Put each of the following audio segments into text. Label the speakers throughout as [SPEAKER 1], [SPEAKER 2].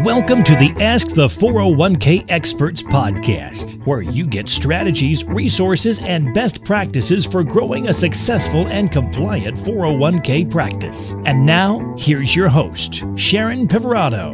[SPEAKER 1] Welcome to the Ask the 401k Experts podcast, where you get strategies, resources, and best practices for growing a successful and compliant 401k practice. And now, here's your host, Sharon Piverato.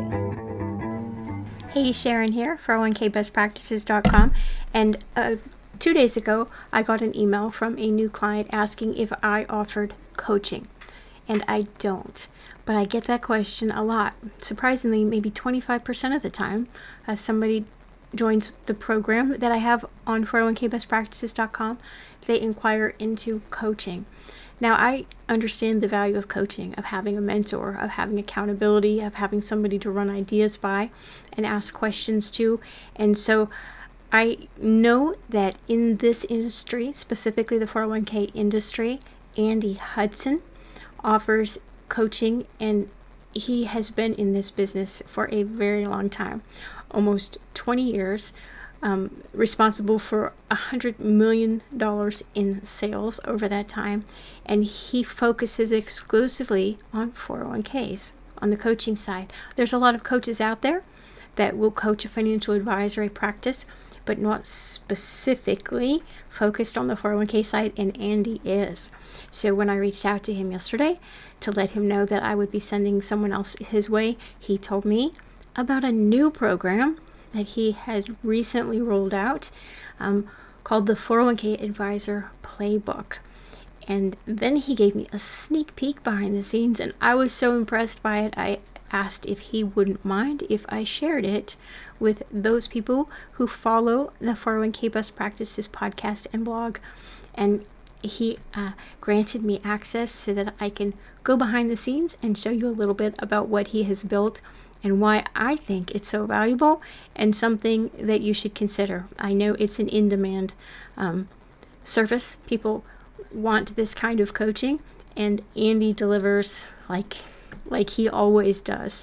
[SPEAKER 2] Hey, Sharon here, 401kbestpractices.com. And 2 days ago, I got an email from a new client asking if I offered coaching. And I don't. But I get that question a lot. Surprisingly, maybe 25% of the time, as somebody joins the program that I have on 401kbestpractices.com, they inquire into coaching. Now, I understand the value of coaching, of having a mentor, of having accountability, of having somebody to run ideas by and ask questions to. And so I know that in this industry, specifically the 401k industry, Andy Hudson offers coaching, and he has been in this business for a very long time, almost 20 years, responsible for $100 million in sales over that time, and he focuses exclusively on 401ks on the coaching side. There's a lot of coaches out there that will coach a financial advisory practice, but not specifically focused on the 401k side, and Andy is. So when I reached out to him yesterday to let him know that I would be sending someone else his way, he told me about a new program that he has recently rolled out called the 401k Advisor Playbook. And then he gave me a sneak peek behind the scenes, and I was so impressed by it, I asked if he wouldn't mind if I shared it with those people who follow the 401k Best Practices podcast and blog. And he granted me access so that I can go behind the scenes and show you a little bit about what he has built and why I think it's so valuable and something that you should consider. I know it's an in-demand service. People want this kind of coaching, and Andy delivers like he always does.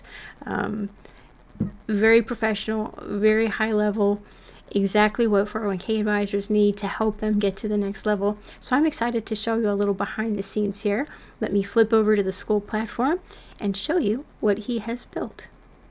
[SPEAKER 2] Very professional, very high level, exactly what 401k advisors need to help them get to the next level. So I'm excited to show you a little behind the scenes here. Let me flip over to the school platform and show you what he has built.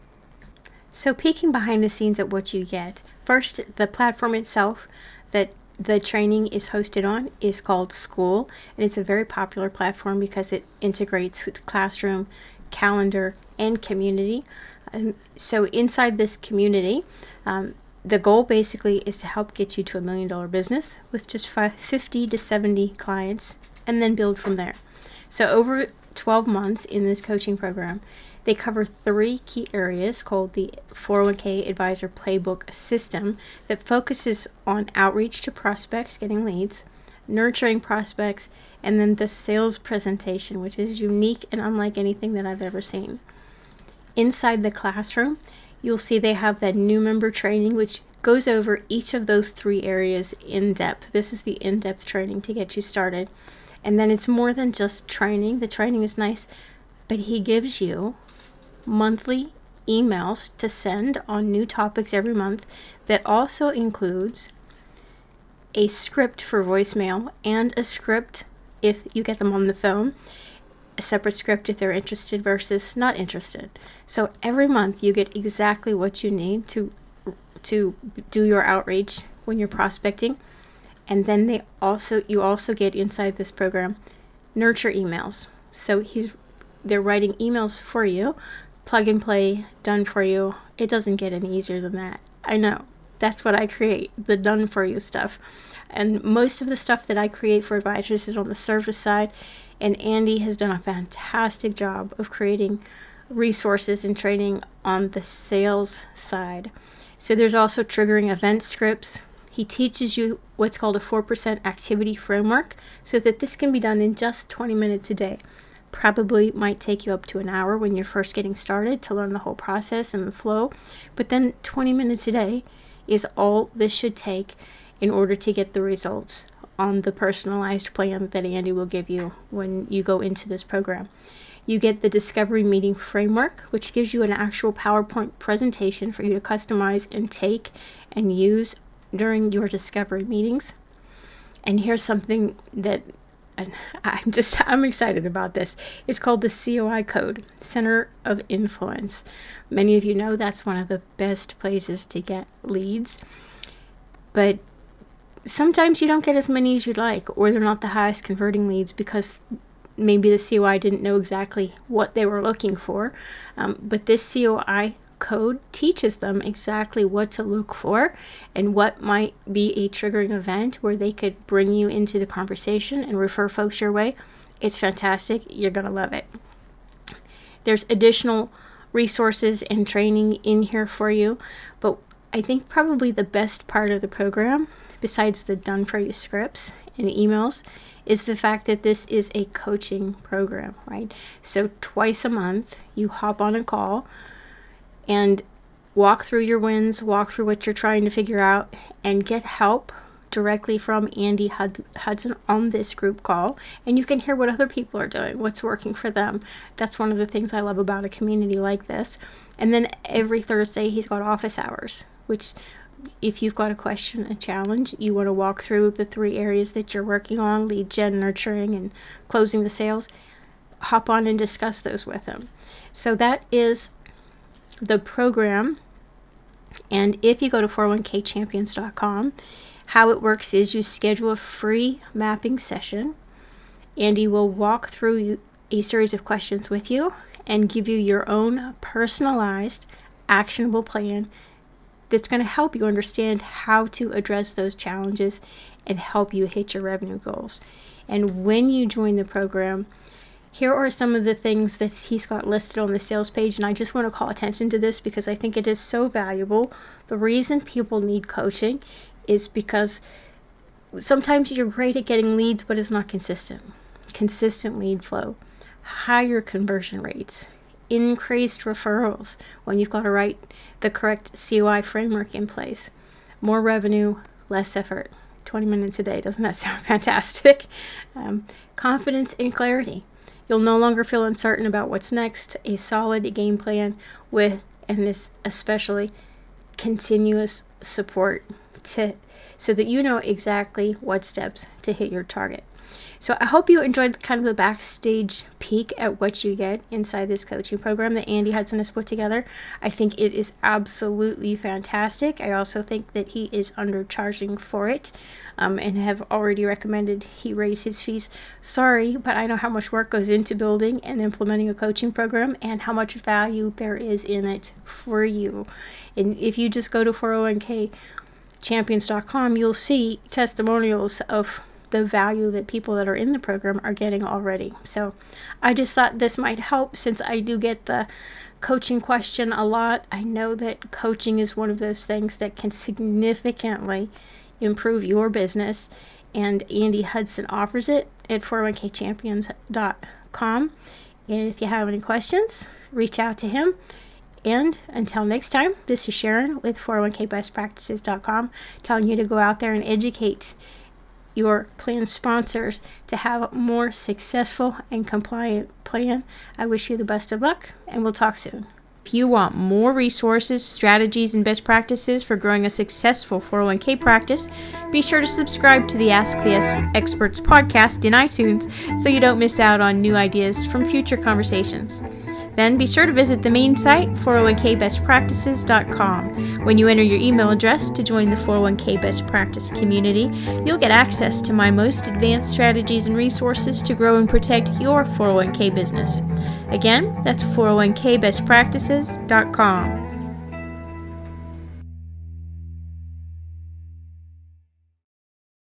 [SPEAKER 2] So peeking behind the scenes at what you get. First, the platform itself that the training is hosted on is called School, and it's a very popular platform because it integrates classroom, calendar, and community. So inside this community, the goal basically is to help get you to $1 million business with just 50 to 70 clients, and then build from there. So over 12 months in this coaching program, they cover 3 key areas called the 401k Advisor Playbook system that focuses on outreach to prospects, getting leads, nurturing prospects, and then the sales presentation, which is unique and unlike anything that I've ever seen. Inside the classroom, you'll see they have that new member training, which goes over each of those 3 areas in depth. This is the in-depth training to get you started. And then it's more than just training. The training is nice, but he gives you monthly emails to send on new topics every month that also includes a script for voicemail and a script if you get them on the phone, a separate script if they're interested versus not interested. So every month you get exactly what you need to do your outreach when you're prospecting. And then you also get inside this program nurture emails. So they're writing emails for you, plug and play, done for you. It doesn't get any easier than that. I know. That's what I create, the done for you stuff. And most of the stuff that I create for advisors is on the service side. And Andy has done a fantastic job of creating resources and training on the sales side. So there's also triggering event scripts. He teaches you what's called a 4% activity framework so that this can be done in just 20 minutes a day. Probably might take you up to an hour when you're first getting started to learn the whole process and the flow. But then 20 minutes a day is all this should take in order to get the results on the personalized plan that Andy will give you when you go into this program. You get the discovery meeting framework, which gives you an actual PowerPoint presentation for you to customize and take and use during your discovery meetings. And here's something that I'm excited about this. It's called the COI code, Center of Influence. Many of you know that's one of the best places to get leads, but sometimes you don't get as many as you'd like, or they're not the highest converting leads because maybe the COI didn't know exactly what they were looking for. But this COI code teaches them exactly what to look for and what might be a triggering event where they could bring you into the conversation and refer folks your way. It's fantastic. You're going to love it. There's additional resources and training in here for you, but I think probably the best part of the program, besides the done-for-you scripts and emails, is the fact that this is a coaching program, right? So twice a month, you hop on a call and walk through your wins, walk through what you're trying to figure out, and get help directly from Andy Hudson on this group call. And you can hear what other people are doing, what's working for them. That's one of the things I love about a community like this. And then every Thursday, he's got office hours, which if you've got a question, a challenge, you want to walk through the 3 areas that you're working on, lead gen, nurturing, and closing the sales, hop on and discuss those with him. So that is the program. And if you go to 401kchampions.com, how it works is you schedule a free mapping session. Andy will walk through a series of questions with you and give you your own personalized, actionable plan that's going to help you understand how to address those challenges and help you hit your revenue goals. And when you join the program, here are some of the things that he's got listed on the sales page, and I just want to call attention to this because I think it is so valuable. The reason people need coaching is because sometimes you're great at getting leads, but it's not consistent. Consistent lead flow, higher conversion rates, increased referrals when you've got the correct COI framework in place, more revenue, less effort, 20 minutes a day. Doesn't that sound fantastic? Confidence and clarity. You'll no longer feel uncertain about what's next. A solid game plan with, and this especially, continuous support so that you know exactly what steps to hit your target. So I hope you enjoyed kind of the backstage peek at what you get inside this coaching program that Andy Hudson has put together. I think it is absolutely fantastic. I also think that he is undercharging for it, and have already recommended he raise his fees. Sorry, but I know how much work goes into building and implementing a coaching program and how much value there is in it for you. And if you just go to 401kchampions.com, you'll see testimonials of the value that people that are in the program are getting already. So I just thought this might help since I do get the coaching question a lot. I know that coaching is one of those things that can significantly improve your business, and Andy Hudson offers it at 401kchampions.com. And if you have any questions, reach out to him. And until next time, this is Sharon with 401kbestpractices.com telling you to go out there and educate your plan sponsors to have a more successful and compliant plan. I wish you the best of luck, and we'll talk soon. If you want more resources, strategies, and best practices for growing a successful 401k practice, be sure to subscribe to the Ask the Experts podcast in iTunes so you don't miss out on new ideas from future conversations. Then be sure to visit the main site, 401kbestpractices.com. When you enter your email address to join the 401k Best Practice community, you'll get access to my most advanced strategies and resources to grow and protect your 401k business. Again, that's 401kbestpractices.com.